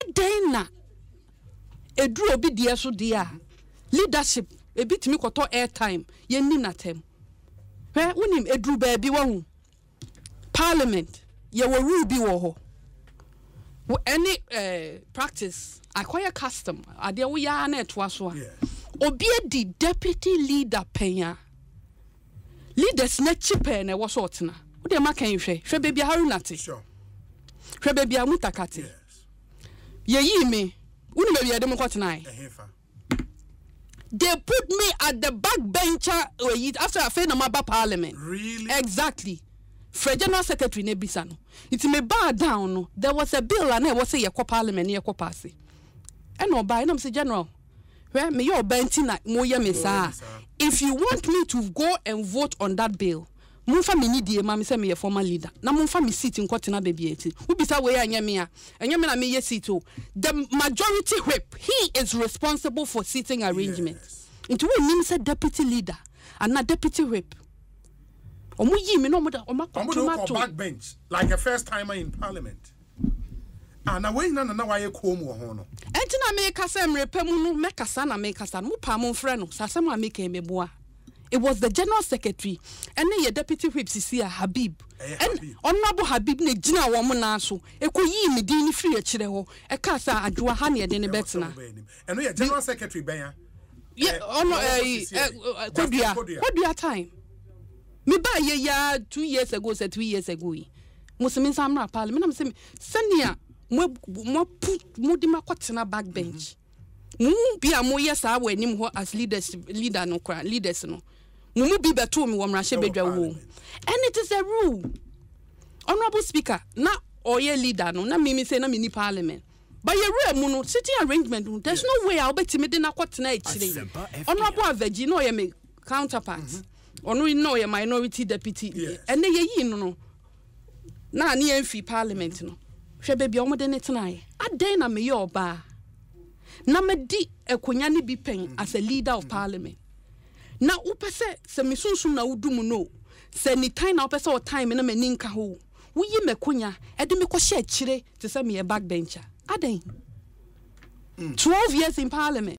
Dena edru obi die so dia leadership a bit me koto airtime ye ni natem wonim edru ba bi wa hu parliament ye wo rule bi wo ho any practice acquire custom ade wo ya na eto aso a obi di deputy leader penya leaders na chipe na wo so otena wo de ma kan hwe baby Haruna te Sure. Hwe baby Amutakate ye yi me wonu baby adem kwotena they put me at the back bencher after I failed my parliament. Really? Exactly. For General Secretary Nebisa no. It may bar down no. There was a bill and I was say ye parliament ye pass. And no by no say general. Where me your benting na mo ye me sa. If you want me to go and vote on that bill, Munfa me need the mama say me a former leader. Na munfa me seat in court na baby eti. Who be say we anya me a. Anya me na me ye seat o. The majority whip, he is responsible for seating arrangement. Yes. Into we nim say deputy leader and na deputy whip. Omo yi me no mo da omo to backbench like a first timer in parliament. Na we na why kom wo ho no. Enti na me kasa mrepam no me kasa na me kasa no pa mo frɛ no sasem a me kan meboa. It was the general secretary and the deputy whip Sisia Habib. And honorable Habib ne gina wo mo na so. Ekoyi me din ni free akire ho. E ka sa adwoa ha ne de ne betena. And no general secretary ben yeah, Kodua time. Me ba ye ya 2 years ago, 3 years ago. Muslims amra parliament am say senia mo di makotena backbench. Mu bia mo yes a wanim ho as leader no kra leaders no. Mu bi beto me wo mrahye bedwa wo. And it is a rule. Honorable speaker, na oye leader no na me say na me ni parliament. But your no sitting arrangement, there's no way I'll bet me dinner quite tonight. Honorable Aveji, no, you make counterparts. Or no, you minority deputy. And then ye no. Na near fee parliament no. She baby on than it tonight. I dare me your bar. Na me di a kunyani be paying as a leader of parliament. Now upese se me soon na udumu no. Se ni time na upese or time in a meninka ho. We ye me kunya, e de me ko share chire to send me a backbencher. 12 years in parliament.